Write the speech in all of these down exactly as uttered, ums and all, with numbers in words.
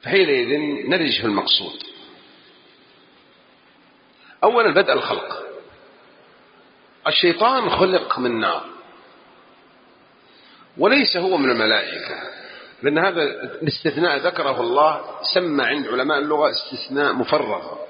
فحينئذ نرج في المقصود. أولا بدء الخلق، الشيطان خلق من نار وليس هو من الملائكة، لأن هذا الاستثناء ذكره الله سمى عند علماء اللغة استثناء مفرغ.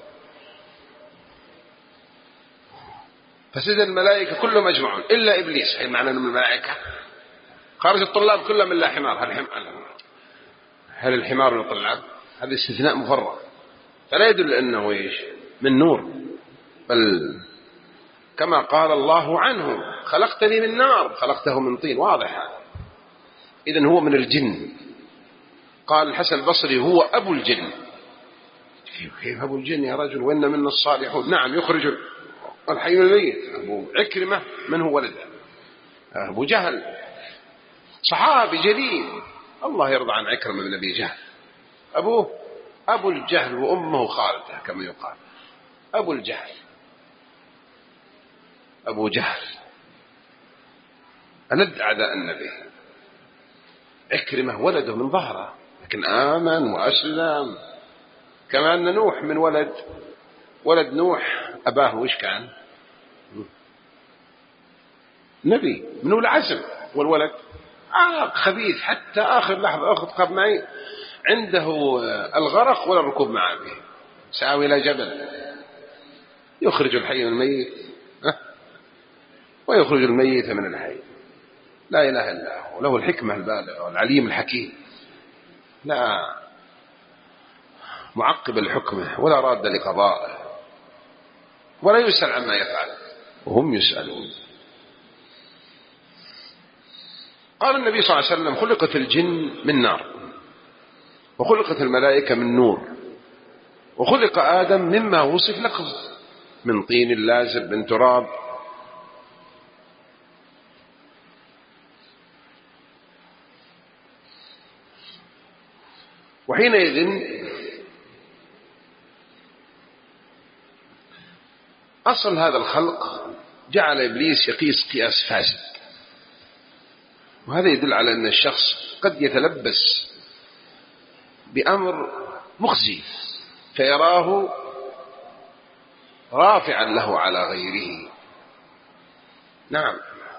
فسجد الملائكة كلهم أجمعون إلا إبليس، أي معنى من الملائكة. خارج الطلاب كلهم إلا حمار. هل, هل الحمار من الطلاب؟ هذا استثناء مفرغ، فلا يدل أنه إيش من نور، بل كما قال الله عنه خلقتني من نار خلقته من طين. واضح هذا. إذن هو من الجن. قال الحسن البصري هو أبو الجن. كيف أبو الجن يا رجل وإن منا الصالحون؟ نعم يخرج الحي من الميت. أبو عكرمة من هو ولده؟ أبو جهل صحابي جليل، الله يرضى عن عكرمة بن أبي جهل. أبوه أبو الجهل وأمه خالته كما يقال. أبو الجهل أبو جهل ألد أعداء النبي. عكرمة ولده من ظهره لكن آمن وأسلم. كما أن نوح من ولد ولد نوح أباه وإيش كان؟ نبي من أولي العزم، والولد عاق خبيث حتى آخر لحظة. أخذ معي عنده الغرق ولا الركوب مع أبيه. سآوي إلى جبل يخرج الحي من الميت ويخرج الميت من الحي. لا إله إلا هو، له الحكمة البالغة والعليم الحكيم، لا معقب لحكمه ولا راد لقضائه ولا يسأل عما يفعل وهم يسألون. قال النبي صلى الله عليه وسلم خلقت الجن من نار وخلقت الملائكة من نور وخلق آدم مما وصف لكم من طين لازب من تراب. وحينئذ أصل هذا الخلق جعل إبليس يقيس قياس فاسد، وهذا يدل على أن الشخص قد يتلبس بأمر مخزي فيراه رافعا له على غيره. نعم،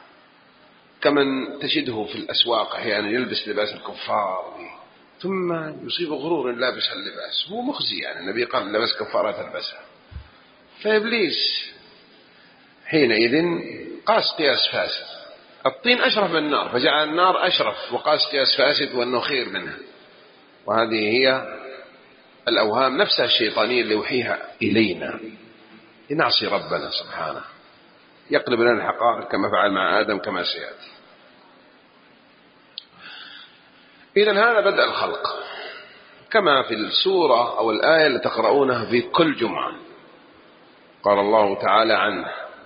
كمن تجده في الأسواق أحيانا يلبس لباس الكفار ثم يصيب غرور لابس اللباس، هو مخزي. يعني النبي قال لباس كفارات تلبسها. فإبليس حينئذ قاس قياس فاسد. الطين أشرف من النار فجعل النار أشرف وقاس قياس فاسد وأنه خير منها. وهذه هي الأوهام نفسها الشيطانية اللي يوحيها إلينا لنعصي ربنا سبحانه، يقلب لنا الحقائق كما فعل مع آدم كما سيأتي. إذن هذا بدء الخلق كما في السورة أو الآية اللي تقرؤونها في كل جمعة. قال الله تعالى عنه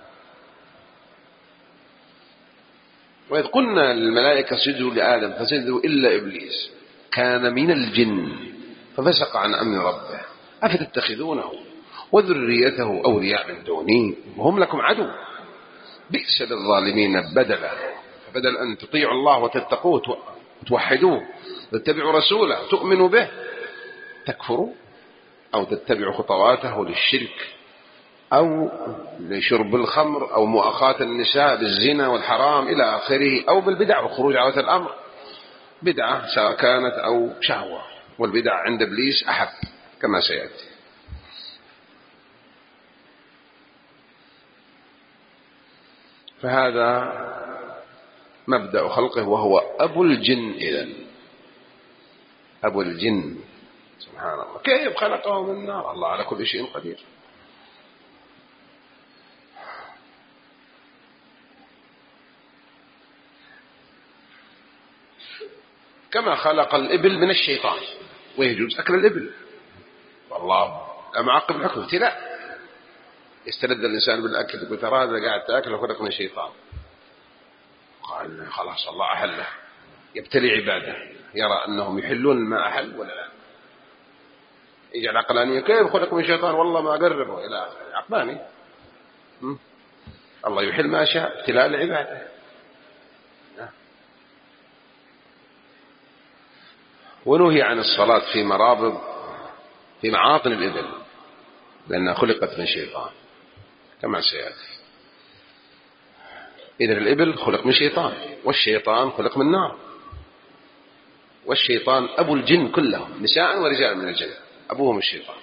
وإذ قلنا للملائكة اسجدوا لآدم فسجدوا إلا إبليس كان من الجن ففسق عن أمر ربه أفتتخذونه وذريته أولياء من دوني وهم لكم عدو بئس للظالمين بدلا. فبدل أن تطيعوا الله وتتقوه وتوحدوه وتتبعوا رسوله تؤمنوا به تكفروا أو تتبعوا خطواته للشرك أو لشرب الخمر أو مؤاخاة النساء بالزنا والحرام إلى آخره، أو بالبدع وخروج عن الأمر بدعة سواء كانت أو شهوة، والبدع عند إبليس أحب كما سيأتي. فهذا مبدأ خلقه وهو أبو الجن. إذن أبو الجن سبحان الله كيف خلقه من النار؟ الله على كل شيء قدير. كما خلق الإبل من الشيطان ويجوز أكل الإبل والله معقب الحكم ابتلاء. يستلذ الإنسان بالأكل يقول ترى هذا قاعد تأكل وخلق من الشيطان. قال خلاص الله أحله، يبتلي عباده يرى أنهم يحلون ما أحل ولا لا، يجعل عقلانية كيف خلق من الشيطان والله ما قربه إلى عقلاني. الله يحل ما شاء ابتلاء لعباده. ونهي عن الصلاة في مرابض في معاطن الإبل لأنها خلقت من شيطان كما سيأتي. إذا الإبل خلق من شيطان، والشيطان خلق من نار، والشيطان أبو الجن كلهم نساء ورجال من الجن، أبوهم الشيطان.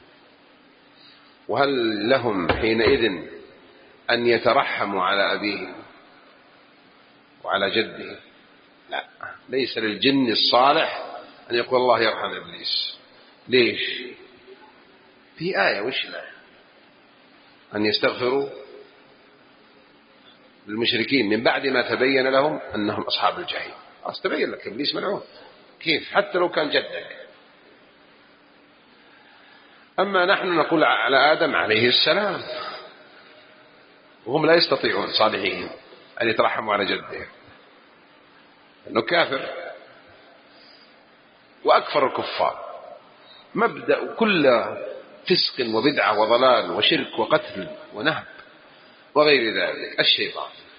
وهل لهم حينئذ أن يترحموا على أبيهم وعلى جده؟ لا، ليس للجن الصالح أن يقول الله يرحم إبليس. ليش؟ في آية، وش الآية؟ أن يستغفروا للمشركين من بعد ما تبين لهم أنهم أصحاب الجحيم. أستبين لك إبليس ملعون، كيف حتى لو كان جدك. أما نحن نقول على آدم عليه السلام، وهم لا يستطيعون صالحين أن يترحموا على جده أنه كافر وأكفر الكفار. مبدأ كل فسق وبدعة وضلال وشرك وقتل ونهب وغير ذلك الشيطان.